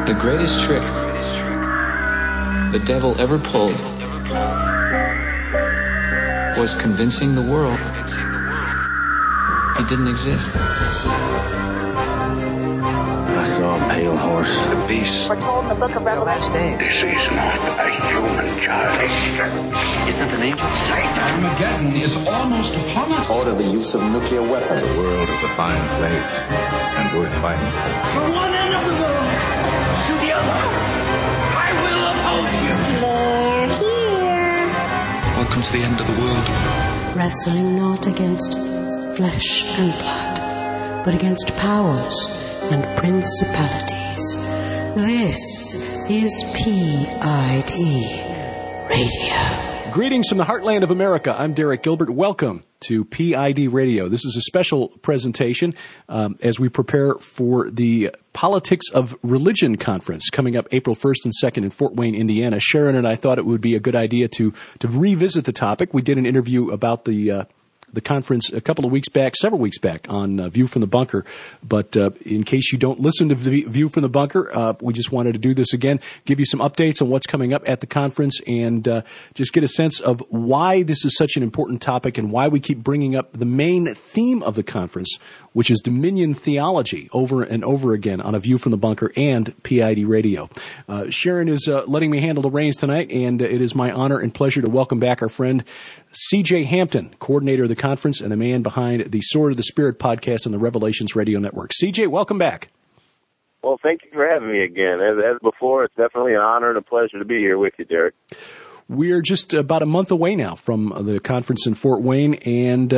The greatest trick the devil ever pulled was convincing the world he didn't exist. I saw a pale horse. The beast. We're told in the book of Revelation. This is not a human child. Isn't an angel? Satan. Armageddon is almost upon us. Order the use of nuclear weapons. The world is a fine place and worth fighting for. From one end of the world to the other, I will oppose you. They're here. Welcome to the end of the world. Wrestling not against flesh and blood, but against powers and principalities. This is PID Radio. Greetings from the heartland of America. I'm Derek Gilbert. Welcome to PID Radio. This is a special presentation as we prepare for the Politics of Religion Conference coming up April 1st and 2nd in Fort Wayne, Indiana. Sharon and I thought it would be a good idea to revisit the topic. We did an interview about the conference several weeks back on View from the Bunker. But in case you don't listen to View from the Bunker, we just wanted to do this again, give you some updates on what's coming up at the conference, and just get a sense of why this is such an important topic and why we keep bringing up the main theme of the conference, which is Dominion theology, over and over again on A View from the Bunker and PID Radio. Sharon is letting me handle the reins tonight, and it is my honor and pleasure to welcome back our friend C.J. Hampton, coordinator of the conference and the man behind the Sword of the Spirit podcast on the Revelations Radio Network. C.J., welcome back. Well, thank you for having me again. As before, it's definitely an honor and a pleasure to be here with you, Derek. We're just about a month away now from the conference in Fort Wayne, and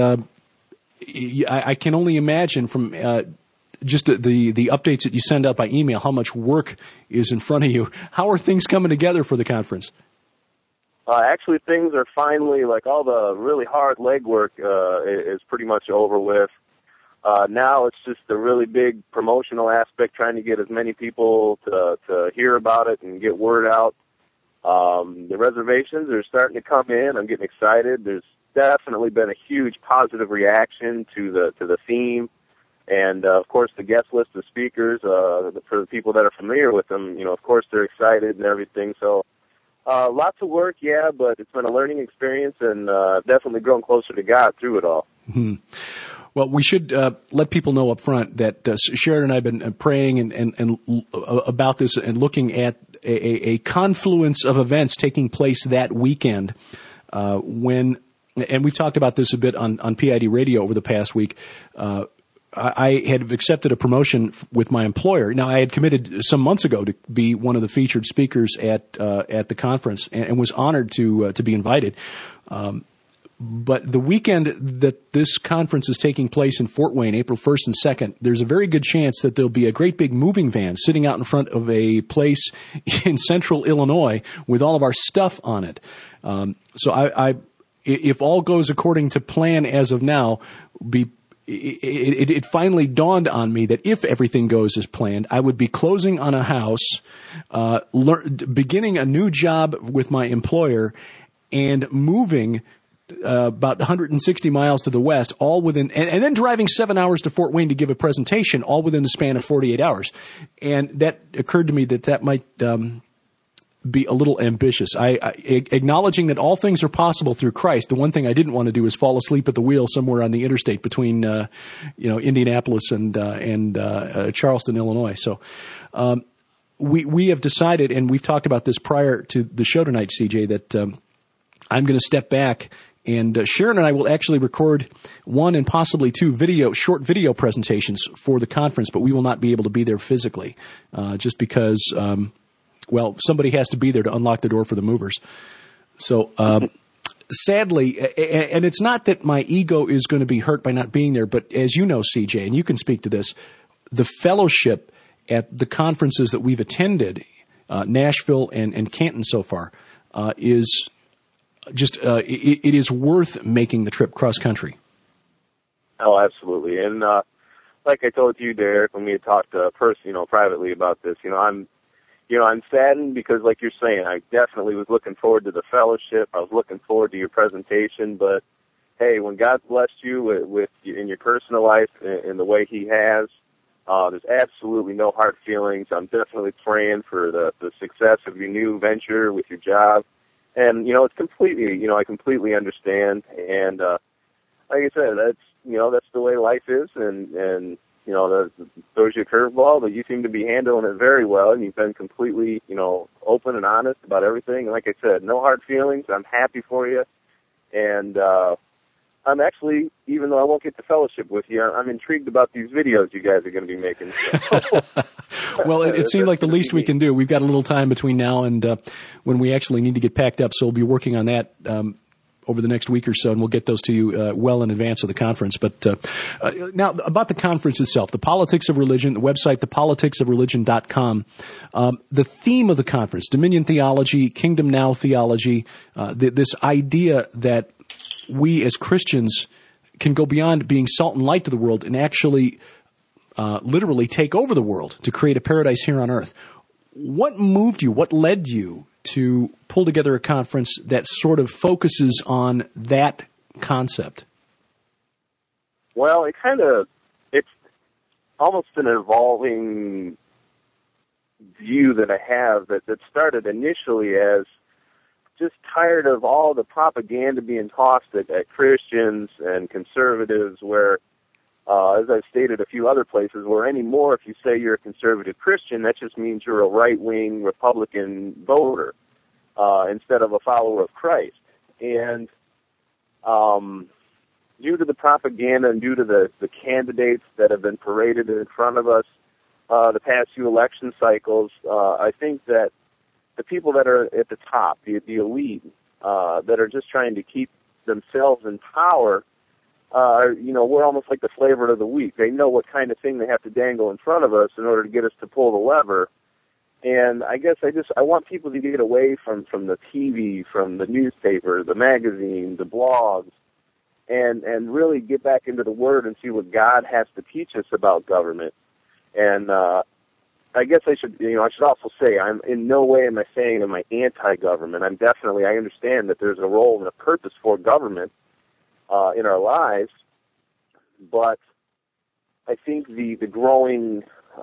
I can only imagine from just the updates that you send out by email how much work is in front of you. How are things coming together for the conference? Actually, things are finally, like, all the really hard legwork is pretty much over with. Now it's just a really big promotional aspect, trying to get as many people to hear about it and get word out. The reservations are starting to come in. I'm getting excited. There's definitely been a huge positive reaction to the theme, and of course the guest list of speakers. For the people that are familiar with them, of course they're excited and everything. So lots of work, yeah, but it's been a learning experience, and definitely grown closer to God through it all. Mm-hmm. Well, we should let people know up front that Sharon and I have been praying and about this and looking at a confluence of events taking place that weekend when. And we've talked about this a bit on PID Radio over the past week. I had accepted a promotion with my employer. Now, I had committed some months ago to be one of the featured speakers at the conference, and was honored to be invited. But the weekend that this conference is taking place in Fort Wayne, April 1st and 2nd, there's a very good chance that there'll be a great big moving van sitting out in front of a place in central Illinois with all of our stuff on it. So if all goes according to plan as of now, it finally dawned on me that if everything goes as planned, I would be closing on a house, beginning a new job with my employer, and moving about 160 miles to the west, all within, and then driving 7 hours to Fort Wayne to give a presentation, all within the span of 48 hours. And that occurred to me that might be a little ambitious. Acknowledging that all things are possible through Christ, the one thing I didn't want to do is fall asleep at the wheel somewhere on the interstate between Indianapolis and Charleston, Illinois. So we have decided, and we've talked about this prior to the show tonight, CJ, that I'm going to step back, and Sharon and I will actually record one and possibly two short video presentations for the conference, but we will not be able to be there physically, just because somebody has to be there to unlock the door for the movers. So, sadly, and it's not that my ego is going to be hurt by not being there, but as you know, CJ, and you can speak to this, the fellowship at the conferences that we've attended, Nashville and Canton so far, is just, it is worth making the trip cross country. Oh, absolutely. And, like I told you, Derek, when we had talked privately about this, I'm saddened because, like you're saying, I definitely was looking forward to the fellowship. I was looking forward to your presentation. But, hey, when God blessed you with in your personal life in the way He has, There's absolutely no hard feelings. I'm definitely praying for the success of your new venture with your job. And, it's completely, I completely understand. And, like I said, that's the way life is. And throws you a curveball, but you seem to be handling it very well. And you've been completely, open and honest about everything. And like I said, no hard feelings. I'm happy for you. And, I'm actually, even though I won't get to fellowship with you, I'm intrigued about these videos you guys are going to be making. Well, it seemed like the least we can do. We've got a little time between now and when we actually need to get packed up, so we'll be working on that over the next week or so, and we'll get those to you well in advance of the conference. But now, about the conference itself, the Politics of Religion, the website, thepoliticsofreligion.com. The theme of the conference, Dominion Theology, Kingdom Now Theology, this idea that we as Christians can go beyond being salt and light to the world and actually literally take over the world to create a paradise here on earth. What moved you, what led you to pull together a conference that sort of focuses on that concept? Well, it's almost an evolving view that I have that started initially as just tired of all the propaganda being tossed at Christians and conservatives where, as I've stated a few other places, where anymore if you say you're a conservative Christian, that just means you're a right-wing Republican voter instead of a follower of Christ. And due to the propaganda and due to the candidates that have been paraded in front of us the past few election cycles, I think that the people that are at the top, the elite, that are just trying to keep themselves in power, we're almost like the flavor of the week. They know what kind of thing they have to dangle in front of us in order to get us to pull the lever. And I guess I want people to get away from the TV, from the newspaper, the magazine, the blogs, and really get back into the Word and see what God has to teach us about government. And I guess I should also say I'm in no way am I saying am I anti-government. I understand that there's a role and a purpose for government in our lives, but I think the growing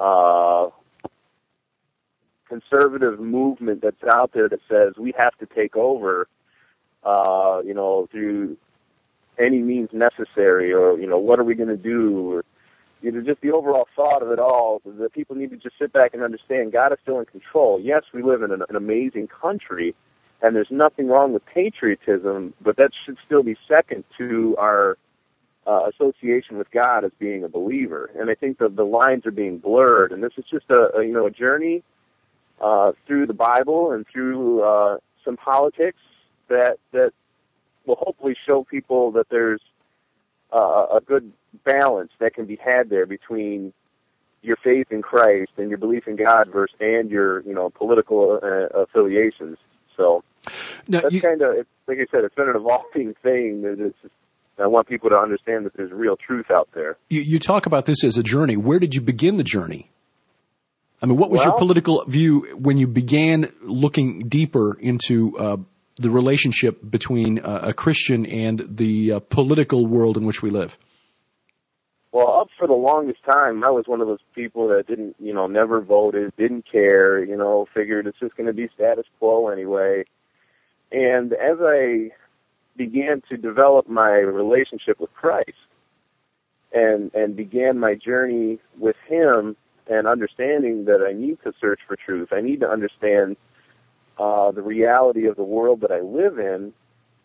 conservative movement that's out there that says we have to take over, through any means necessary, or what are we going to do, or just the overall thought of it all, that people need to just sit back and understand God is still in control. Yes, we live in an amazing country, and there's nothing wrong with patriotism, but that should still be second to our association with God as being a believer. And I think the lines are being blurred, and this is just a journey through the Bible and through some politics that will hopefully show people that there's a good balance that can be had there between your faith in Christ and your belief in God and your political affiliations. So now, that's like I said, it's been an evolving thing. I want people to understand that there's real truth out there. You talk about this as a journey. Where did you begin the journey? I mean, what was your political view when you began looking deeper into the relationship between a Christian and the political world in which we live? Well, up for the longest time, I was one of those people that didn't, never voted, didn't care, figured it's just going to be status quo anyway. And as I began to develop my relationship with Christ and began my journey with Him and understanding that I need to search for truth, I need to understand the reality of the world that I live in,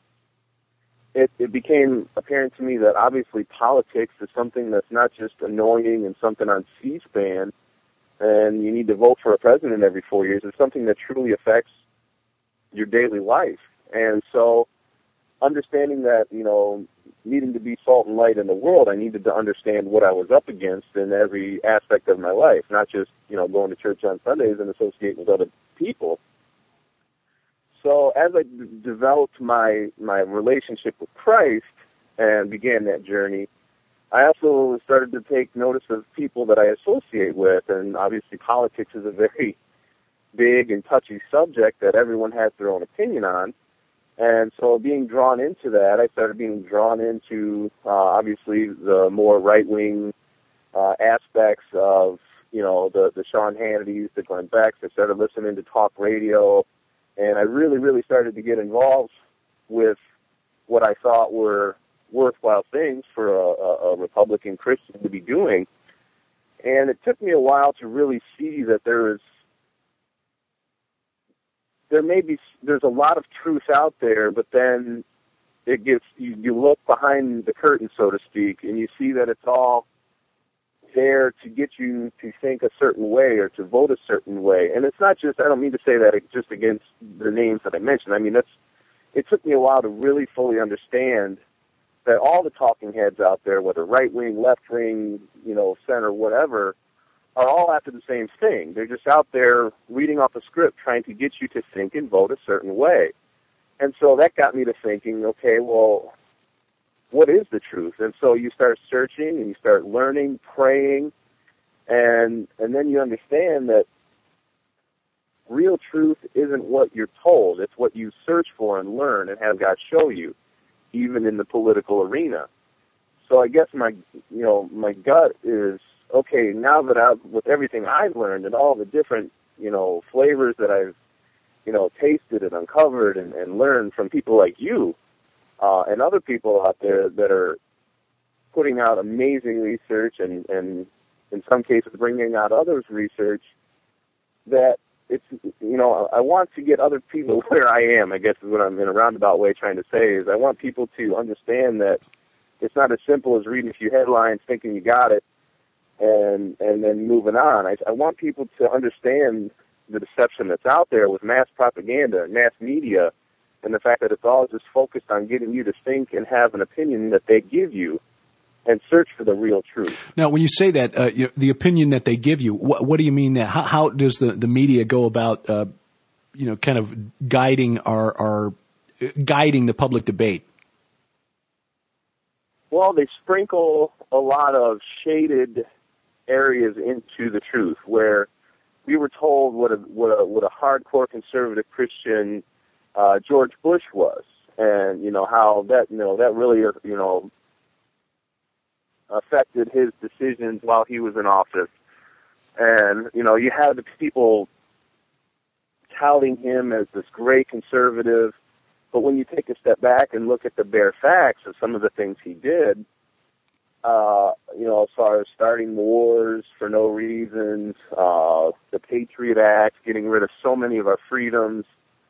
it became apparent to me that obviously politics is something that's not just annoying and something on C-SPAN and you need to vote for a president every 4 years. It's something that truly affects your daily life. And so understanding that, needing to be salt and light in the world, I needed to understand what I was up against in every aspect of my life, not just, going to church on Sundays and associating with other people. So as I developed my relationship with Christ and began that journey, I also started to take notice of people that I associate with, and obviously politics is a very big and touchy subject that everyone has their own opinion on. And so being drawn into that, I started being drawn into, obviously, the more right-wing aspects of, the Sean Hannitys, the Glenn Becks. I started listening to talk radio, and I really, really started to get involved with what I thought were worthwhile things for a Republican Christian to be doing. And it took me a while to really see that there's a lot of truth out there, but then you look behind the curtain, so to speak, and you see that it's all there to get you to think a certain way or to vote a certain way. And it's not just, I don't mean to say that it's just against the names that I mentioned. I mean, it took me a while to really fully understand that all the talking heads out there, whether right-wing, left-wing, center, whatever, are all after the same thing. They're just out there reading off a script, trying to get you to think and vote a certain way. And so that got me to thinking, okay, well, what is the truth? And so you start searching and you start learning, praying, and then you understand that real truth isn't what you're told. It's what you search for and learn and have God show you, even in the political arena. So I guess my gut is, okay, now that with everything I've learned and all the different, flavors that I've, tasted and uncovered and learned from people like you, and other people out there that are putting out amazing research and in some cases bringing out others' research, that it's, I want to get other people where I am, I guess is what I'm in a roundabout way trying to say, is I want people to understand that it's not as simple as reading a few headlines, thinking you got it, and then moving on. I want people to understand the deception that's out there with mass propaganda and mass media, and the fact that it's all just focused on getting you to think and have an opinion that they give you and search for the real truth. Now, when you say that, the opinion that they give you, what do you mean that? How does the media go about, kind of guiding guiding the public debate? Well, they sprinkle a lot of shaded areas into the truth, where we were told what a hardcore conservative Christian George Bush was, and how that that really affected his decisions while he was in office. And you have the people touting him as this great conservative, but when you take a step back and look at the bare facts of some of the things he did, as far as starting wars for no reason, the Patriot Act, getting rid of so many of our freedoms,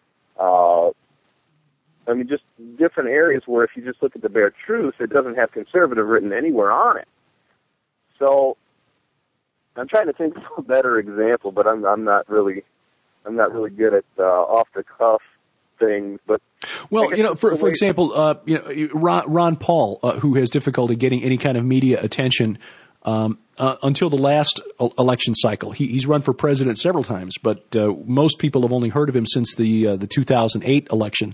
just different areas where if you just look at the bare truth, it doesn't have conservative written anywhere on it. So I'm trying to think of a better example, but I'm not really good at off the cuff things. But for example, Ron Paul, who has difficulty getting any kind of media attention until the last election cycle. He's run for president several times, but most people have only heard of him since the 2008 election.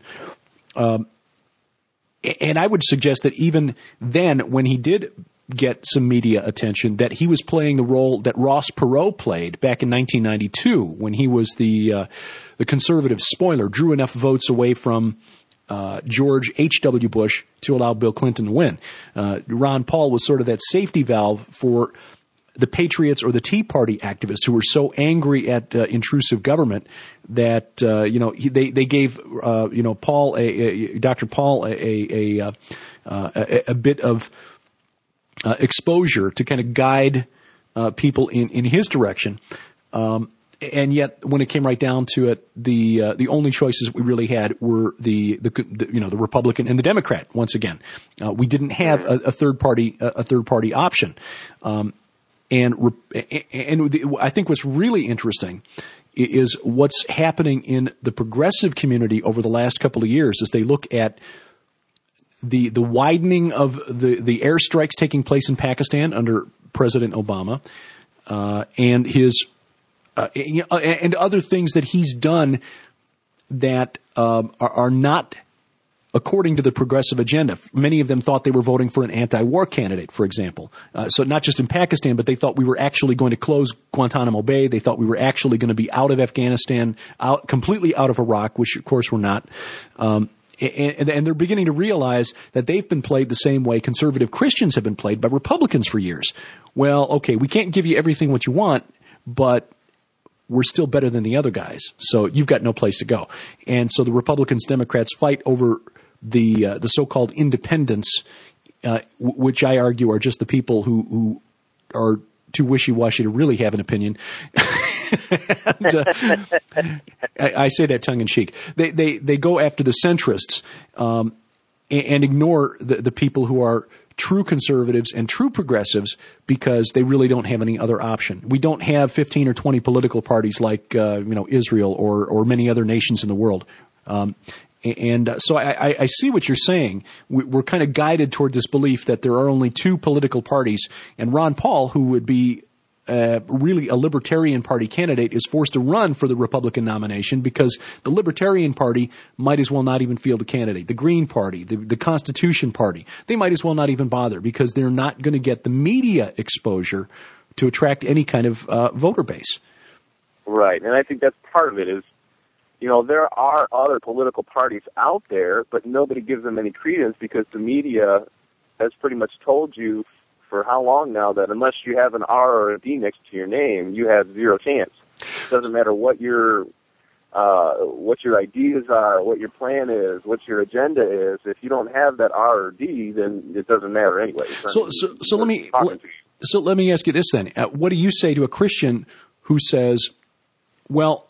And I would suggest that even then, when he did get some media attention, that he was playing the role that Ross Perot played back in 1992 when he was the conservative spoiler, drew enough votes away from George H.W. Bush to allow Bill Clinton to win. Ron Paul was sort of that safety valve for the Patriots or the Tea Party activists who were so angry at intrusive government that they gave Paul Dr. Paul a bit of exposure to kind of guide people in his direction. And yet, when it came right down to it, the only choices we really had were the Republican and the Democrat. Once again, we didn't have a third party option. And I think what's really interesting is what's happening in the progressive community over the last couple of years as they look at the widening of the airstrikes taking place in Pakistan under President Obama, and his and other things that he's done that are not according to the progressive agenda. Many of them thought they were voting for an anti-war candidate, for example. So not just in Pakistan, but they thought we were actually going to close Guantanamo Bay. They thought we were actually going to be out of Afghanistan, completely out of Iraq, which of course we're not. And they're beginning to realize that they've been played the same way conservative Christians have been played by Republicans for years, well, okay, we can't give you everything what you want, but we're still better than the other guys, so you've got no place to go. And so the Republicans, Democrats fight over the so-called independents, which I argue are just the people who are too wishy-washy to really have an opinion. And, I say that tongue-in-cheek. They go after the centrists and ignore the people who are true conservatives and true progressives because they really don't have any other option. We don't have 15 or 20 political parties like Israel or many other nations in the world. So I see what you're saying. We're kind of guided toward this belief that there are only two political parties, and Ron Paul, who would be really a Libertarian Party candidate, is forced to run for the Republican nomination because the Libertarian Party might as well not even field a candidate. The Green Party, the Constitution Party, they might as well not even bother because they're not going to get the media exposure to attract any kind of voter base. Right, and I think that's part of it is, there are other political parties out there, but nobody gives them any credence because the media has pretty much told you for how long now that unless you have an R or a D next to your name, you have zero chance. It doesn't matter what your ideas are, what your plan is, what your agenda is. If you don't have that R or D, then it doesn't matter anyway. So let me ask you this then: what do you say to a Christian who says, "Well,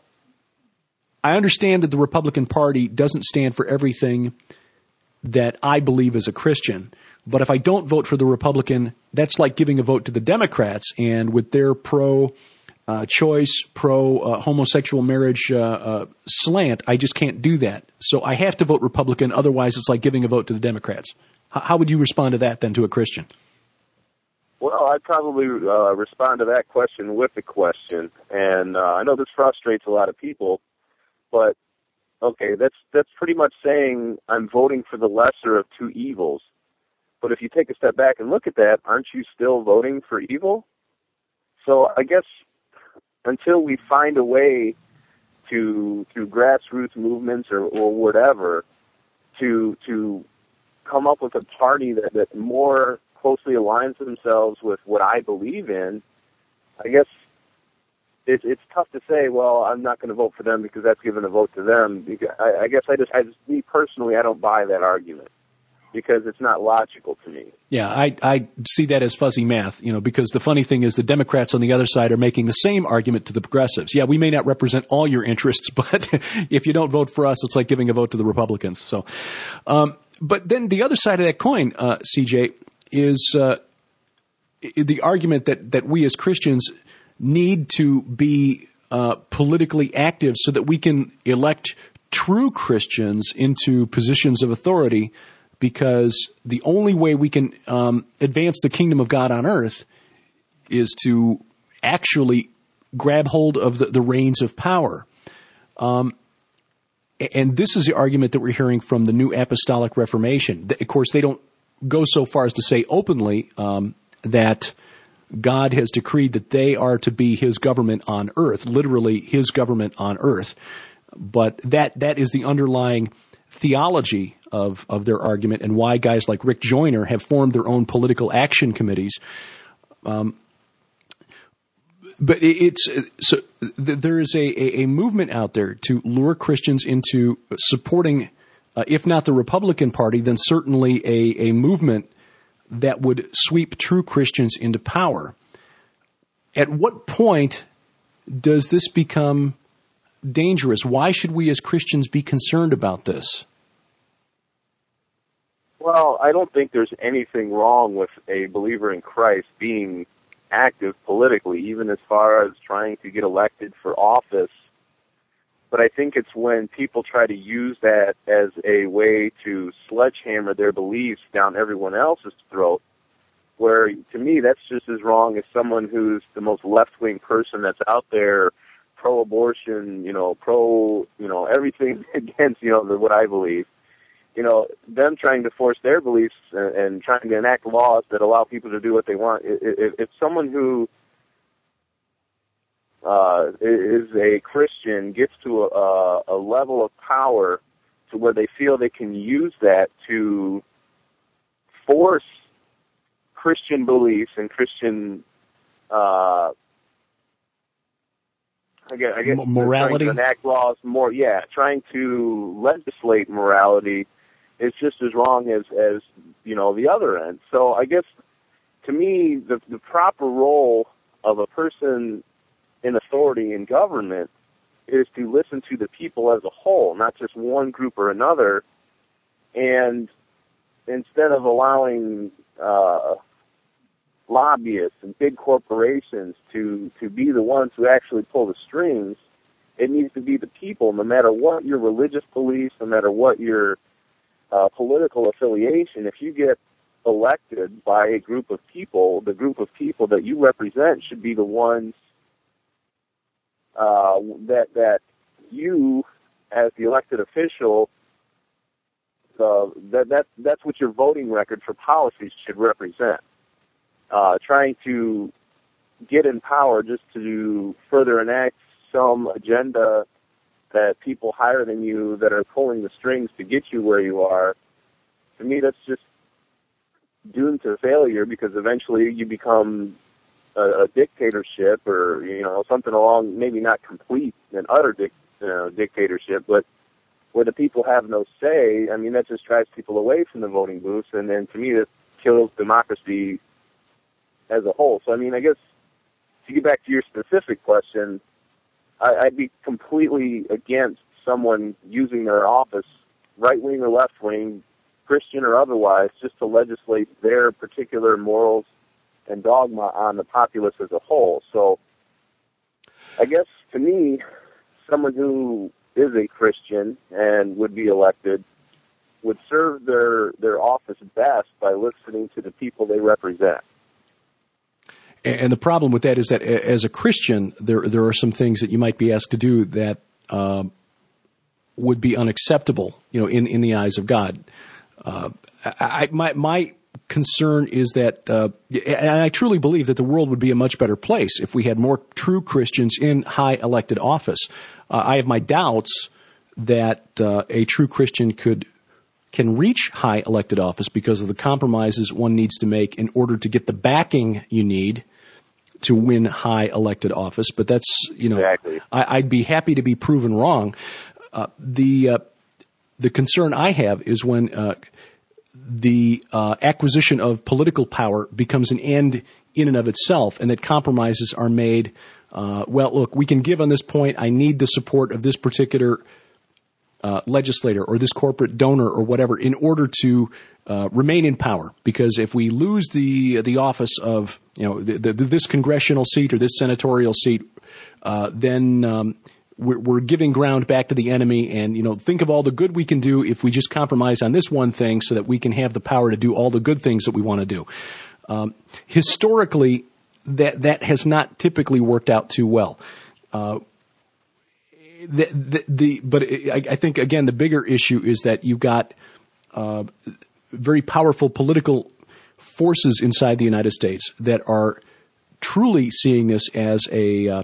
I understand that the Republican Party doesn't stand for everything that I believe as a Christian, but if I don't vote for the Republican, that's like giving a vote to the Democrats, and with their pro-choice, pro-homosexual marriage slant, I just can't do that. So I have to vote Republican, otherwise it's like giving a vote to the Democrats." How would you respond to that then to a Christian? Well, I'd probably respond to that question with a question, and I know this frustrates a lot of people, but okay, that's pretty much saying I'm voting for the lesser of two evils. But if you take a step back and look at that, aren't you still voting for evil? So I guess until we find a way through grassroots movements or whatever, to come up with a party that more closely aligns themselves with what I believe in, I guess it's tough to say, well, I'm not going to vote for them because that's giving a vote to them. Because I guess me personally, I don't buy that argument because it's not logical to me. Yeah, I see that as fuzzy math, because the funny thing is the Democrats on the other side are making the same argument to the progressives. Yeah, we may not represent all your interests, but if you don't vote for us, it's like giving a vote to the Republicans. So, but then the other side of that coin, CJ, is the argument that we as Christians need to be politically active so that we can elect true Christians into positions of authority, because the only way we can advance the kingdom of God on earth is to actually grab hold of the reins of power. And this is the argument that we're hearing from the New Apostolic Reformation. Of course, they don't go so far as to say openly that God has decreed that they are to be his government on earth, literally his government on earth. But that is the underlying theology of their argument, and why guys like Rick Joyner have formed their own political action committees. But there is a movement out there to lure Christians into supporting, if not the Republican Party, then certainly a movement that would sweep true Christians into power. At what point does this become dangerous? Why should we as Christians be concerned about this? Well, I don't think there's anything wrong with a believer in Christ being active politically, even as far as trying to get elected for office. But I think it's when people try to use that as a way to sledgehammer their beliefs down everyone else's throat, where, to me, that's just as wrong as someone who's the most left-wing person that's out there, pro-abortion, everything against, what I believe. Them trying to force their beliefs and trying to enact laws that allow people to do what they want. If someone who is a Christian gets to a level of power to where they feel they can use that to force Christian beliefs and Christian I guess morality, trying to enact laws more. Yeah, trying to legislate morality is just as wrong as the other end. So I guess to me, the proper role of a person in authority in government is to listen to the people as a whole, not just one group or another. And instead of allowing lobbyists and big corporations to be the ones who actually pull the strings, it needs to be the people, no matter what your religious beliefs, no matter what your political affiliation. If you get elected by a group of people, the group of people that you represent should be the ones that you, as the elected official, that's what your voting record for policies should represent. Trying to get in power just to further enact some agenda that people higher than you that are pulling the strings to get you where you are, to me that's just doomed to failure, because eventually you become a dictatorship, or something along, maybe not complete and utter dictatorship, but where the people have no say. I mean, that just drives people away from the voting booths, and then to me that kills democracy as a whole. So I mean, I guess to get back to your specific question, I'd be completely against someone using their office, right-wing or left-wing, Christian or otherwise, just to legislate their particular morals and dogma on the populace as a whole. So I guess to me, someone who is a Christian and would be elected would serve their office best by listening to the people they represent. And the problem with that is that as a Christian, there are some things that you might be asked to do that would be unacceptable, in the eyes of God. My concern is that, and I truly believe that the world would be a much better place if we had more true Christians in high elected office. I have my doubts that a true Christian can reach high elected office because of the compromises one needs to make in order to get the backing you need to win high elected office. But that's, Exactly. I'd be happy to be proven wrong. The concern I have is when the acquisition of political power becomes an end in and of itself, and that compromises are made. Well, look, we can give on this point. I need the support of this particular legislator or this corporate donor or whatever in order to remain in power. Because if we lose the office of this congressional seat or this senatorial seat, then we're giving ground back to the enemy. And think of all the good we can do if we just compromise on this one thing, so that we can have the power to do all the good things that we want to do. Historically, that has not typically worked out too well. But I think, again, the bigger issue is that you've got very powerful political forces inside the United States that are truly seeing this as a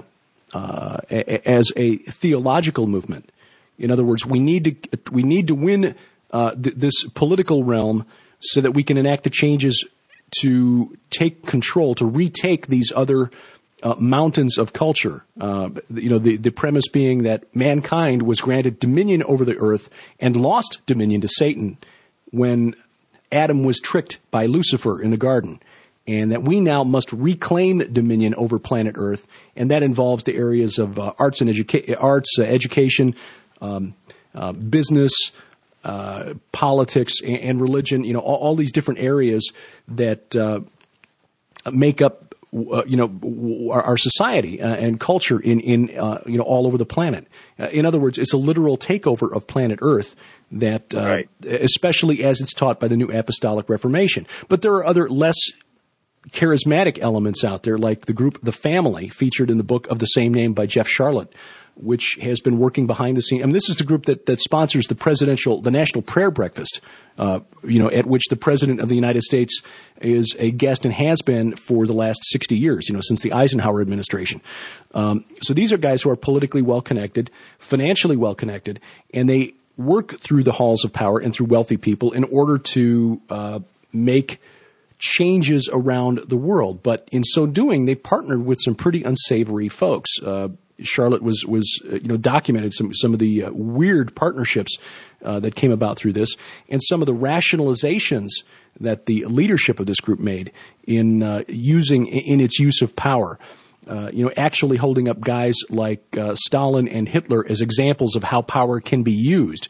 theological movement. In other words, we need to win this political realm so that we can enact the changes to take control, to retake these other mountains of culture. The premise being that mankind was granted dominion over the earth and lost dominion to Satan when Adam was tricked by Lucifer in the garden, and that we now must reclaim dominion over planet Earth, and that involves the areas of arts, education, business, politics, and religion. All these different areas that make up our society and culture in all over the planet. In other words, it's a literal takeover of planet Earth that, right. Especially as it's taught by the New Apostolic Reformation. But there are other less charismatic elements out there, like the group The Family, featured in the book of the same name by Jeff Charlotte, which has been working behind the scenes. I mean, this is the group that sponsors the National Prayer Breakfast, at which the President of the United States is a guest and has been for the last 60 years, since the Eisenhower administration. So these are guys who are politically well-connected, financially well-connected, and they work through the halls of power and through wealthy people in order to make changes around the world. But in so doing, they partnered with some pretty unsavory folks. Charlotte was documented some of the weird partnerships that came about through this, and some of the rationalizations that the leadership of this group made in its use of power. Actually holding up guys like Stalin and Hitler as examples of how power can be used,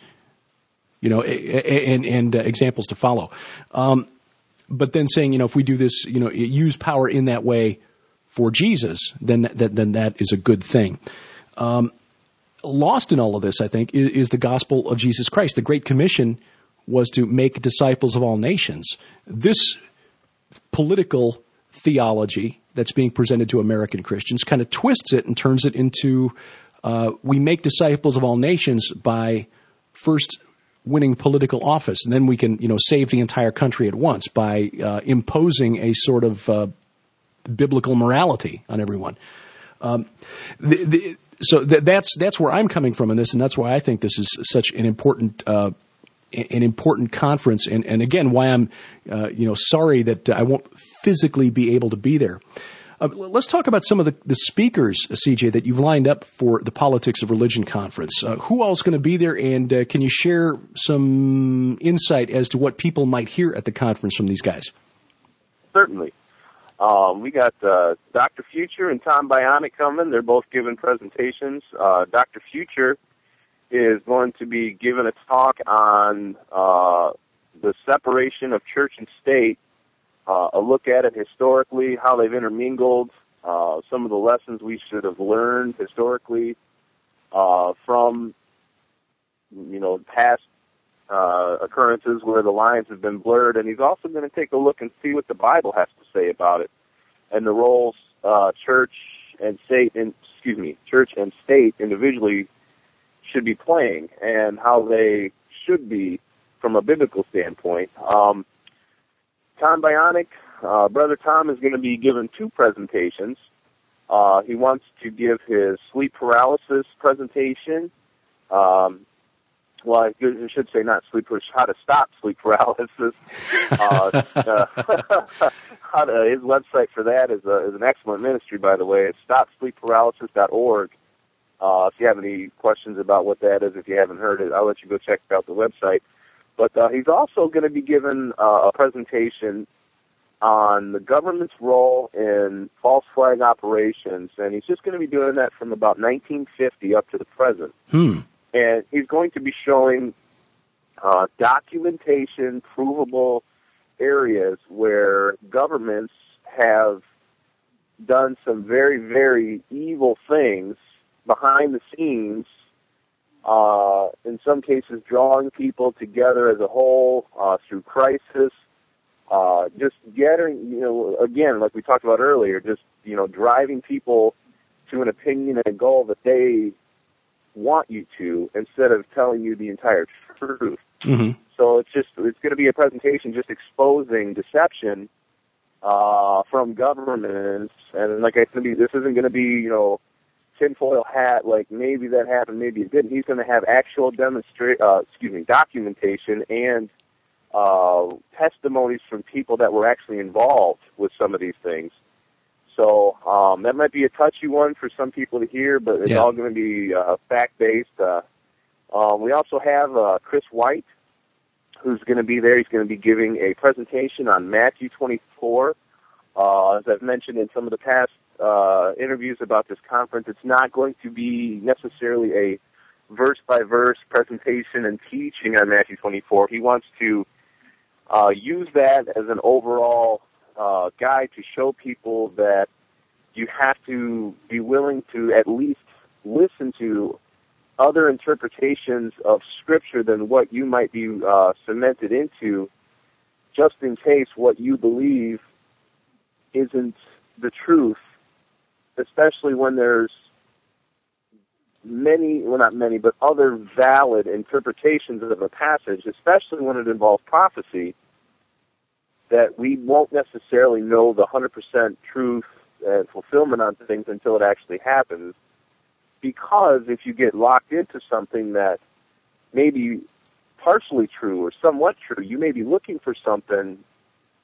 and examples to follow. But then saying, if we do this, use power in that way for Jesus, then that is a good thing. Lost in all of this, I think, is the gospel of Jesus Christ. The Great Commission was to make disciples of all nations. This political theology that's being presented to American Christians kind of twists it and turns it into we make disciples of all nations by first winning political office, and then we can save the entire country at once by imposing a sort of biblical morality on everyone. So that's where I'm coming from in this, and that's why I think this is such an important conference, and again, why I'm sorry that I won't physically be able to be there. Let's talk about some of the speakers, CJ, that you've lined up for the Politics of Religion conference. Who else is going to be there, and can you share some insight as to what people might hear at the conference from these guys? Certainly. We got Dr. Future and Tom Bionic coming. They're both giving presentations. Dr. Future is going to be giving a talk on the separation of church and state, a look at it historically, how they've intermingled, some of the lessons we should have learned historically from past occurrences where the lines have been blurred, and he's also going to take a look and see what the Bible has to say about it, and the roles church and state individually should be playing, and how they should be from a biblical standpoint. Tom Bionic, Brother Tom, is going to be giving 2 presentations. He wants to give his sleep paralysis presentation. Well, I should say not sleep paralysis, how to stop sleep paralysis. His website for that is an excellent ministry, by the way. It's stopsleepparalysis.org. If you have any questions about what that is, if you haven't heard it, I'll let you go check out the website. But he's also going to be giving a presentation on the government's role in false flag operations, and he's just going to be doing that from about 1950 up to the present. And he's going to be showing documentation, provable areas where governments have done some very, very evil things behind the scenes, in some cases drawing people together as a whole through crisis, just getting, again, like we talked about earlier, just, driving people to an opinion and a goal that they want you to, instead of telling you the entire truth. Mm-hmm. So it's going to be a presentation just exposing deception from governments, and like I said, this isn't going to be, tinfoil hat, like maybe that happened, maybe it didn't. He's going to have actual documentation and testimonies from people that were actually involved with some of these things. So that might be a touchy one for some people to hear, but it's all going to be fact-based. We also have Chris White, who's going to be there. He's going to be giving a presentation on Matthew 24. As I've mentioned in some of the past interviews about this conference, it's not going to be necessarily a verse-by-verse presentation and teaching on Matthew 24. He wants to use that as an overall guide to show people that you have to be willing to at least listen to other interpretations of Scripture than what you might be cemented into, just in case what you believe isn't the truth, especially when there's not many, but other valid interpretations of a passage, especially when it involves prophecy, that we won't necessarily know the 100% truth and fulfillment on things until it actually happens. Because if you get locked into something that may be partially true or somewhat true, you may be looking for something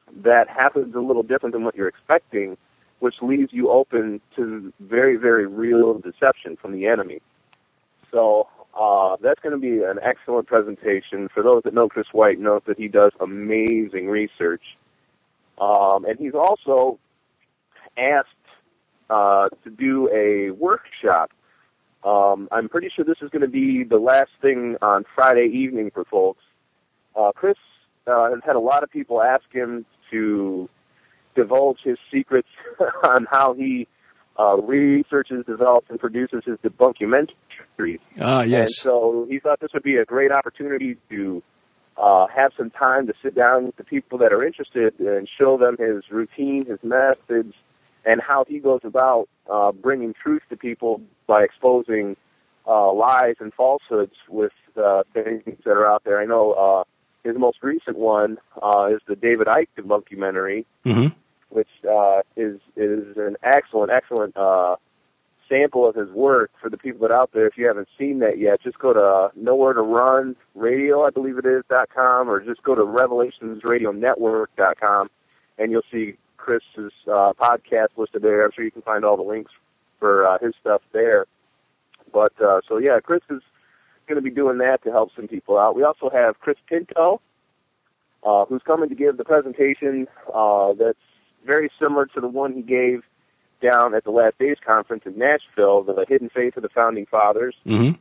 that happens a little different than what you're expecting, which leaves you open to very, very real deception from the enemy. So that's going to be an excellent presentation. For those that know Chris White, know that he does amazing research. And he's also asked to do a workshop. I'm pretty sure this is going to be the last thing on Friday evening for folks. Chris has had a lot of people ask him to divulge his secrets on how he researches, develops, and produces his debunkumentaries. Yes. And so he thought this would be a great opportunity to have some time to sit down with the people that are interested and show them his routine, his methods, and how he goes about bringing truth to people by exposing lies and falsehoods with things that are out there. I know his most recent one is the David Icke debunkumentary, which is an excellent sample of his work for the people that are out there. If you haven't seen that yet, just go to Nowhere to Run Radio, I believe it is, .com, or just go to RevelationsRadioNetwork.com, and you'll see Chris's podcast listed there. I'm sure you can find all the links for his stuff there. But, so yeah, Chris is going to be doing that to help some people out. We also have Chris Pinto, who's coming to give the presentation that's very similar to the one he gave down at the Last Days Conference in Nashville, the Hidden Faith of the Founding Fathers. And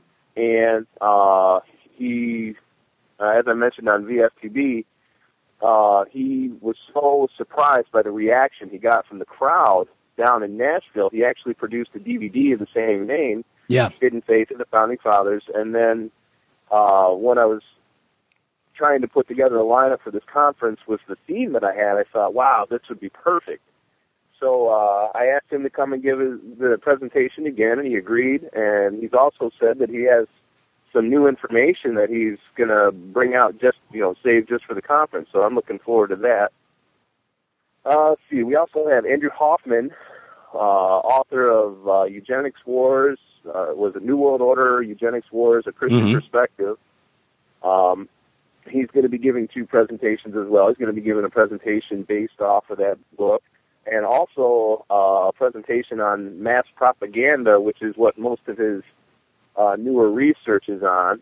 he, as I mentioned on VFTB, he was so surprised by the reaction he got from the crowd down in Nashville. He actually produced a DVD of the same name, Hidden Faith of the Founding Fathers. And then when I was trying to put together a lineup for this conference with the theme that I had, I thought, wow, this would be perfect. So I asked him to come and give the presentation again, and he agreed. And he's also said that he has some new information that he's going to bring out just, saved just for the conference. So I'm looking forward to that. Let's see. We also have Andrew Hoffman, author of Eugenics Wars, was a New World Order, Eugenics Wars, A Christian Perspective. He's going to be giving 2 presentations as well. He's going to be giving a presentation based off of that book, and also a presentation on mass propaganda, which is what most of his newer research is on.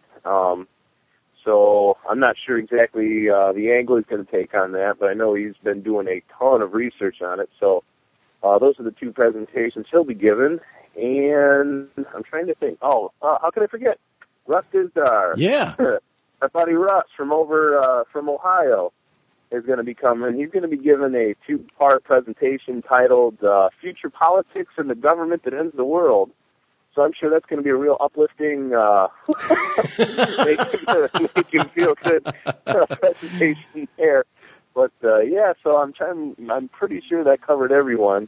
So I'm not sure exactly the angle he's going to take on that, but I know he's been doing a ton of research on it. So those are the 2 presentations he'll be giving. And I'm trying to think. How can I forget? Russ Dizdar. Yeah. Our buddy Russ from Ohio is going to be coming. He's going to be giving a 2-part presentation titled Future Politics and the Government That Ends the World. So I'm sure that's going to be a real uplifting, make you feel good presentation there. But yeah, so I'm pretty sure that covered everyone.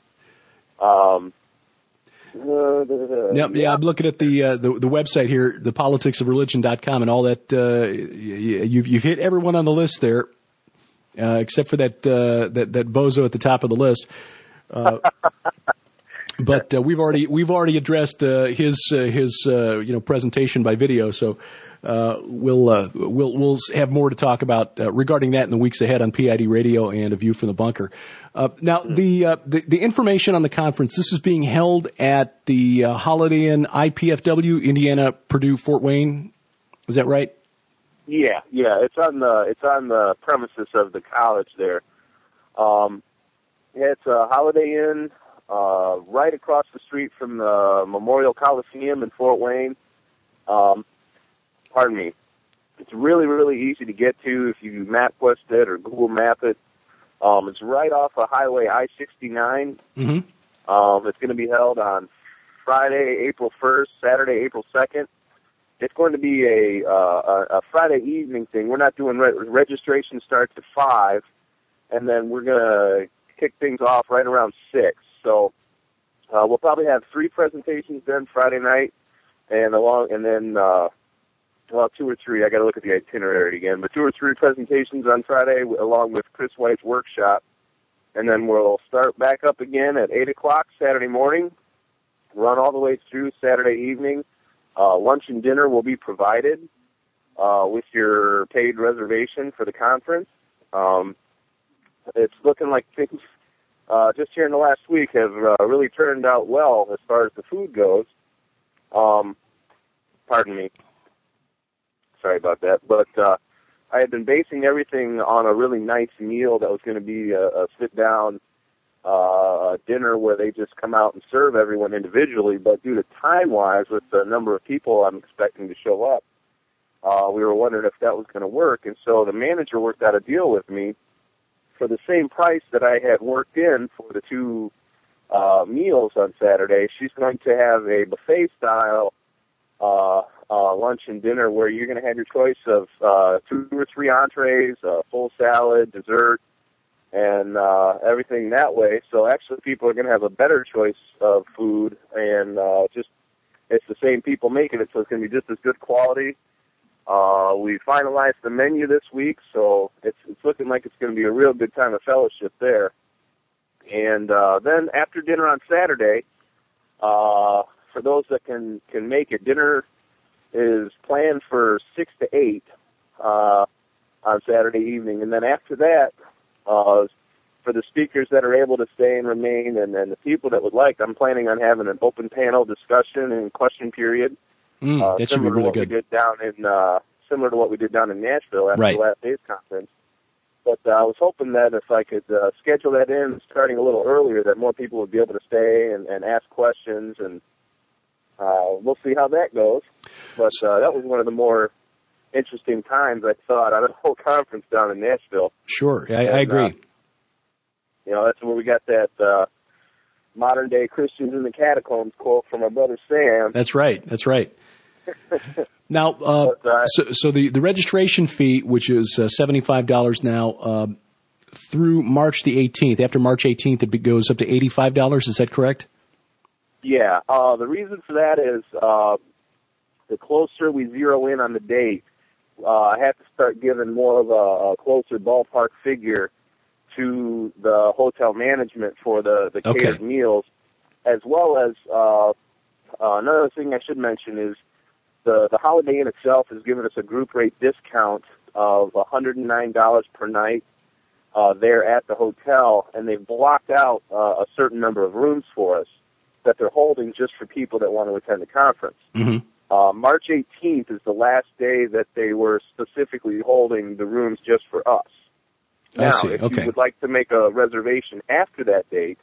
I'm looking at the website here, thepoliticsofreligion.com, and all that. You've hit everyone on the list there, except for that bozo at the top of the list. But we've already addressed his presentation by video, so we'll have more to talk about regarding that in the weeks ahead on PID Radio and A View from the Bunker. Now, the information on the conference, this is being held at the Holiday Inn IPFW, Indiana, Purdue, Fort Wayne. Is that right? Yeah. It's on the premises of the college there. It's a Holiday Inn right across the street from the Memorial Coliseum in Fort Wayne. Pardon me. It's really, really easy to get to if you MapQuest it or Google Map it. It's right off of Highway I-69. It's going to be held on Friday, April 1st, Saturday, April 2nd. It's going to be a Friday evening thing. We're not doing registration starts at 5, and then we're going to kick things off right around 6. So we'll probably have 3 presentations then Friday night, and then 2 or 3. I got to look at the itinerary again, but 2 or 3 presentations on Friday along with Chris White's workshop, and then we'll start back up again at 8 o'clock Saturday morning, run all the way through Saturday evening. Lunch and dinner will be provided with your paid reservation for the conference. it's looking like things just here in the last week have really turned out well as far as the food goes. Pardon me. Sorry about that. But I had been basing everything on a really nice meal that was going to be a sit-down dinner where they just come out and serve everyone individually. But due to time-wise, with the number of people I'm expecting to show up, we were wondering if that was going to work. And so the manager worked out a deal with me for the same price that I had worked in for the two meals on Saturday. She's going to have a buffet-style lunch and dinner where you're going to have your choice of 2 or 3 entrees, full salad, dessert, and everything that way. So actually people are going to have a better choice of food, and just it's the same people making it, so it's going to be just as good quality. We finalized the menu this week, so it's looking like it's going to be a real good time of fellowship there. And then after dinner on Saturday, for those that can make it, dinner is planned for 6 to 8 on Saturday evening. And then after that, for the speakers that are able to stay and remain, and the people that would like, I'm planning on having an open panel discussion and question period. That should be really good. Similar to what we did down in Nashville after right. the last day's conference. But I was hoping that if I could schedule that in starting a little earlier, that more people would be able to stay and ask questions, and we'll see how that goes. But that was one of the more interesting times, I thought, out of the whole conference down in Nashville. Sure, I agree. That's where we got that modern-day Christians in the catacombs quote from our brother Sam. That's right. Now, so the registration fee, which is $75 now, through March the 18th. After March 18th, it goes up to $85. Is that correct? Yeah. The reason for that is the closer we zero in on the date, I have to start giving more of a closer ballpark figure to the hotel management for the catered meals, as well as another thing I should mention is the Holiday Inn itself has given us a group rate discount of $109 per night there at the hotel, and they've blocked out a certain number of rooms for us that they're holding just for people that want to attend the conference. Mm-hmm. March 18th is the last day that they were specifically holding the rooms just for us. Now, if you would like to make a reservation after that date,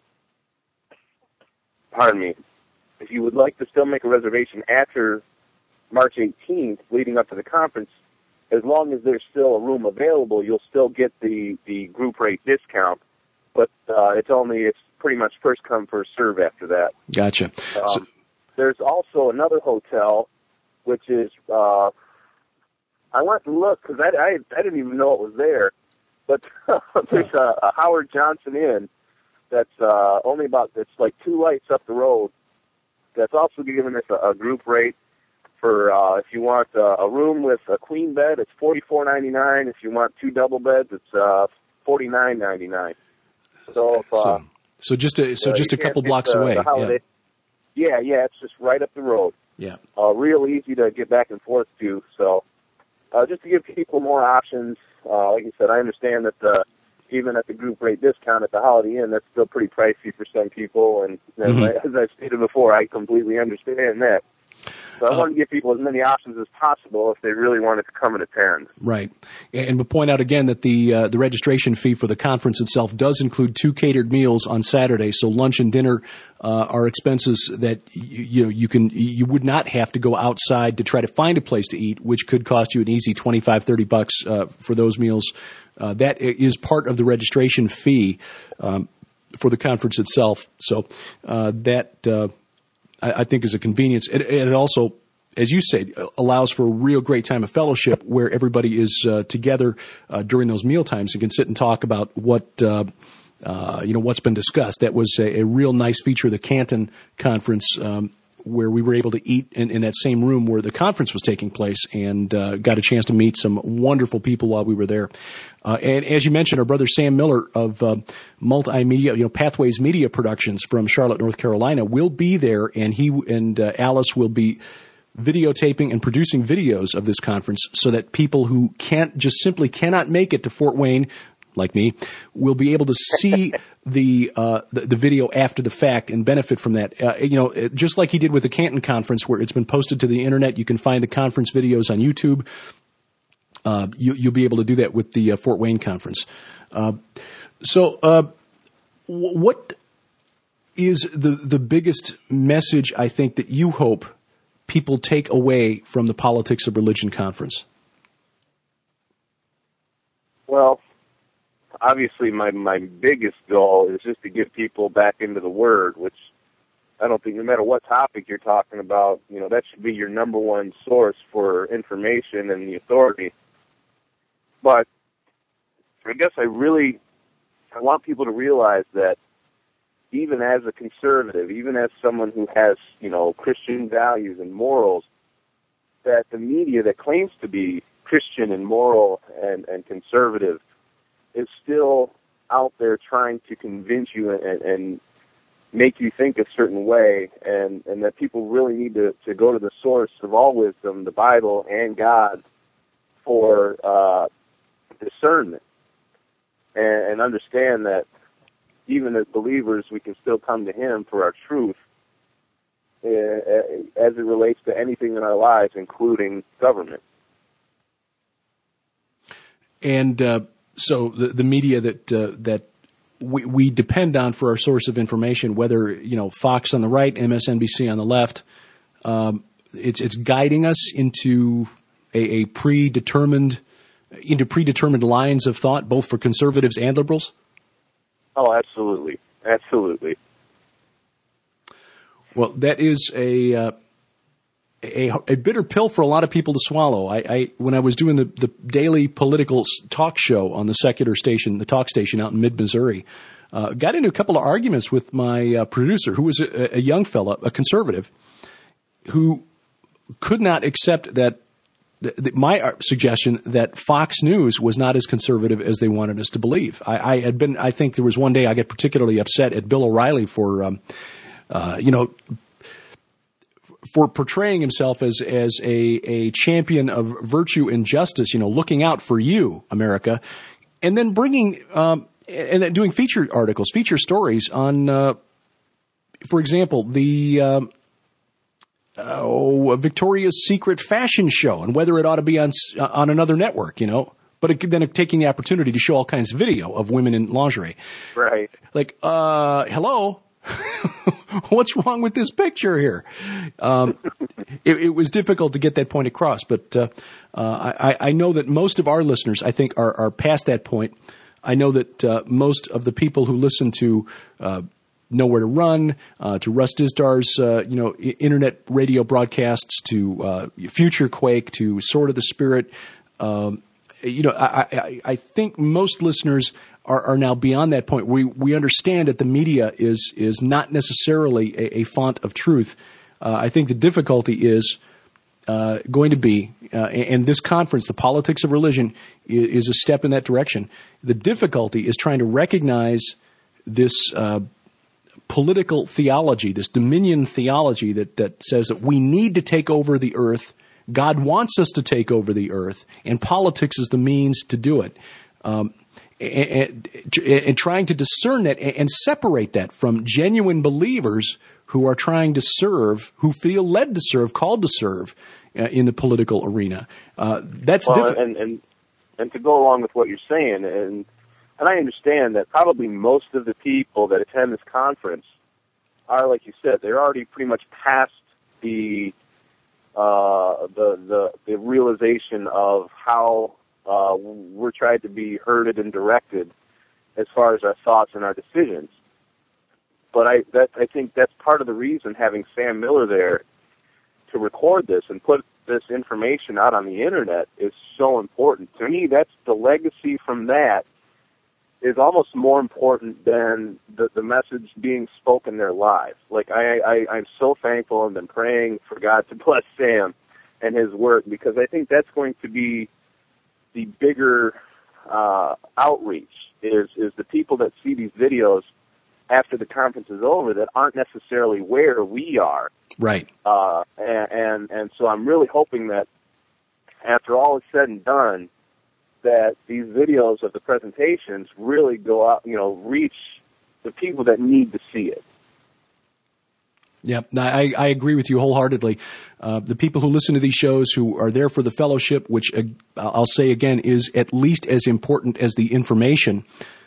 if you would like to still make a reservation after March 18th, leading up to the conference, as long as there's still a room available, you'll still get the group rate discount, but it's pretty much first come, first serve after that. Gotcha. There's also another hotel, which is, I went to look, because I didn't even know it was there, but there's a Howard Johnson Inn that's it's like 2 lights up the road, that's also giving us a group rate for, if you want a room with a queen bed, it's $44.99. If you want 2 double beds, it's $49.99. So just a couple blocks away. Yeah, it's just right up the road. Yeah. Real easy to get back and forth to. So just to give people more options, like you said, I understand that even at the group rate discount at the Holiday Inn, that's still pretty pricey for some people. And as I've stated before, I completely understand that. So I want to give people as many options as possible if they really wanted to come and attend. Right. And we'll point out again that the registration fee for the conference itself does include 2 catered meals on Saturday. So lunch and dinner are expenses that you would not have to go outside to try to find a place to eat, which could cost you an easy $25-$30 for those meals. That is part of the registration fee for the conference itself. So I think is a convenience. And it also, as you say, allows for a real great time of fellowship where everybody is together during those meal times and can sit and talk about what's been discussed. That was a real nice feature of the Canton conference, where we were able to eat in that same room where the conference was taking place, and got a chance to meet some wonderful people while we were there. And as you mentioned, our brother Sam Miller of Multimedia, Pathways Media Productions from Charlotte, North Carolina, will be there, and he and Alice will be videotaping and producing videos of this conference so that people who simply cannot make it to Fort Wayne, like me, will be able to see the video after the fact and benefit from that. Just like he did with the Canton conference, where it's been posted to the internet. You can find the conference videos on YouTube. You'll be able to do that with the Fort Wayne conference. What is the biggest message, I think, that you hope people take away from the Politics of Religion conference? Well, obviously my biggest goal is just to get people back into the Word, which I don't think no matter what topic you're talking about, that should be your number one source for information and the authority. But I guess I want people to realize that even as a conservative, even as someone who has, Christian values and morals, that the media that claims to be Christian and moral and conservative is still out there trying to convince you and make you think a certain way, and that people really need to go to the source of all wisdom, the Bible and God, for discernment, and understand that even as believers, we can still come to Him for our truth as it relates to anything in our lives, including government. And so the media that we depend on for our source of information, whether Fox on the right, MSNBC on the left, it's guiding us into a predetermined lines of thought, both for conservatives and liberals. Oh, absolutely. Absolutely. Well, that is a bitter pill for a lot of people to swallow. When I was doing the daily political talk show on the secular station, the talk station out in mid-Missouri, got into a couple of arguments with my producer, who was a young fella, a conservative, who could not accept that my suggestion that Fox News was not as conservative as they wanted us to believe. I think there was one day I got particularly upset at Bill O'Reilly for portraying himself as a champion of virtue and justice, looking out for you, America, and then bringing and then doing feature articles, feature stories on, for example, the Victoria's Secret fashion show and whether it ought to be on another network, but then taking the opportunity to show all kinds of video of women in lingerie. Right. Like, hello? What's wrong with this picture here? It was difficult to get that point across, but I know that most of our listeners, I think, are past that point. I know that most of the people who listen to Nowhere to Run, to Russ Dizdar,'s internet radio broadcasts, to Future Quake, to Sword of the Spirit, I think most listeners are now beyond that point. We understand that the media is not necessarily a font of truth. I think the difficulty is going to be, and this conference, the Politics of Religion, is a step in that direction. The difficulty is trying to recognize this political theology, this dominion theology that says that we need to take over the earth. God wants us to take over the earth, and politics is the means to do it. And trying to discern that and separate that from genuine believers who are trying to serve, who feel led to serve, called to serve in the political arena. That's difficult. And to go along with what you're saying, and I understand that probably most of the people that attend this conference are, like you said, they're already pretty much past the realization of how we're trying to be herded and directed as far as our thoughts and our decisions. But I think that's part of the reason having Sam Miller there to record this and put this information out on the internet is so important. To me, that's the legacy from that is almost more important than the message being spoken there live. Like, I'm so thankful and been praying for God to bless Sam and his work, because I think that's going to be the bigger outreach, is the people that see these videos after the conference is over that aren't necessarily where we are. Right. And so I'm really hoping that after all is said and done, that these videos of the presentations really go out, reach the people that need to see it. Yeah, I agree with you wholeheartedly. The people who listen to these shows, who are there for the fellowship, which I'll say again is at least as important as the information,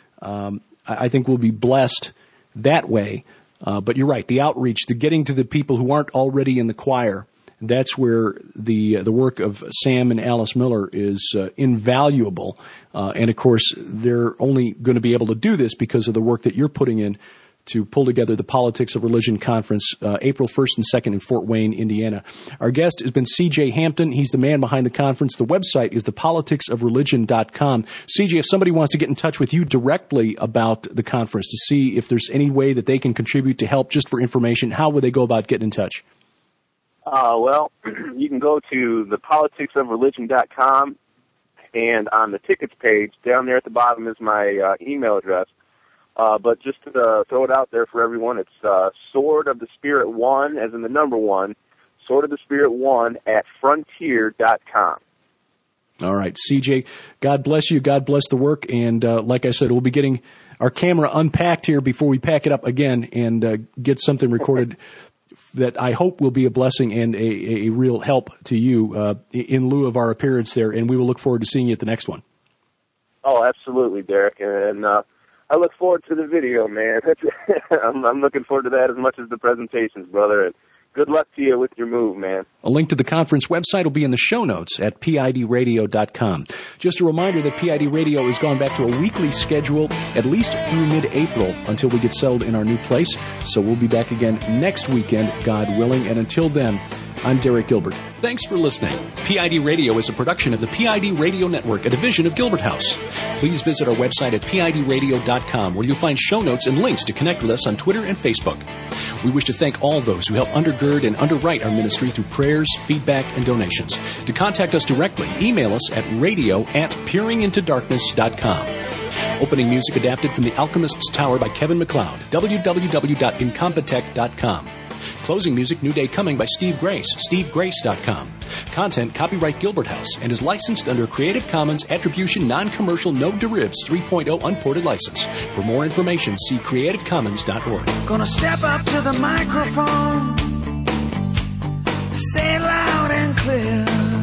I think we'll be blessed that way. But you're right, the outreach, the getting to the people who aren't already in the choir, that's where the work of Sam and Alice Miller is invaluable. And of course, they're only going to be able to do this because of the work that you're putting in to pull together the Politics of Religion Conference, April 1st and 2nd in Fort Wayne, Indiana. Our guest has been C.J. Hampton. He's the man behind the conference. The website is thepoliticsofreligion.com. C.J., if somebody wants to get in touch with you directly about the conference to see if there's any way that they can contribute to help just for information, how would they go about getting in touch? Well, you can go to thepoliticsofreligion.com, and on the tickets page, down there at the bottom is my email address. But just to throw it out there for everyone, it's Sword of the Spirit 1, as in the number 1, Sword of the Spirit 1 at frontier.com. All right, CJ, God bless you. God bless the work. And like I said, we'll be getting our camera unpacked here before we pack it up again and get something recorded that I hope will be a blessing and a real help to you in lieu of our appearance there. And we will look forward to seeing you at the next one. Oh, absolutely, Derek. And I look forward to the video, man. I'm looking forward to that as much as the presentations, brother. And good luck to you with your move, man. A link to the conference website will be in the show notes at PIDradio.com. Just a reminder that PID Radio has gone back to a weekly schedule at least through mid-April until we get settled in our new place. So we'll be back again next weekend, God willing. And until then, I'm Derek Gilbert. Thanks for listening. PID Radio is a production of the PID Radio Network, a division of Gilbert House. Please visit our website at PIDradio.com, where you'll find show notes and links to connect with us on Twitter and Facebook. We wish to thank all those who help undergird and underwrite our ministry through prayers, feedback, and donations. To contact us directly, email us at radio@peeringintodarkness.com. Opening music adapted from The Alchemist's Tower by Kevin MacLeod, www.incompetech.com. Closing music, New Day Coming by Steve Grace, stevegrace.com. Content, copyright Gilbert House, and is licensed under Creative Commons Attribution Non-Commercial No Derivatives 3.0 Unported License. For more information, see creativecommons.org. Gonna step up to the microphone, say it loud and clear.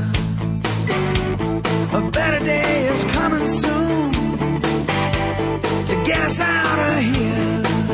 A better day is coming soon to get us out of here.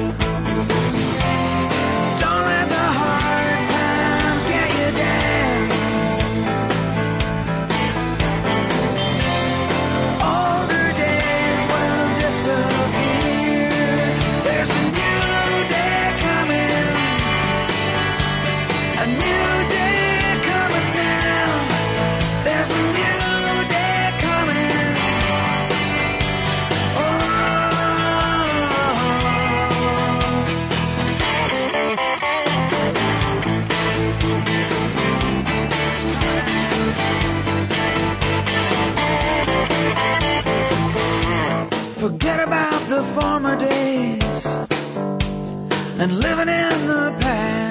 Forget about the former days and living in the past.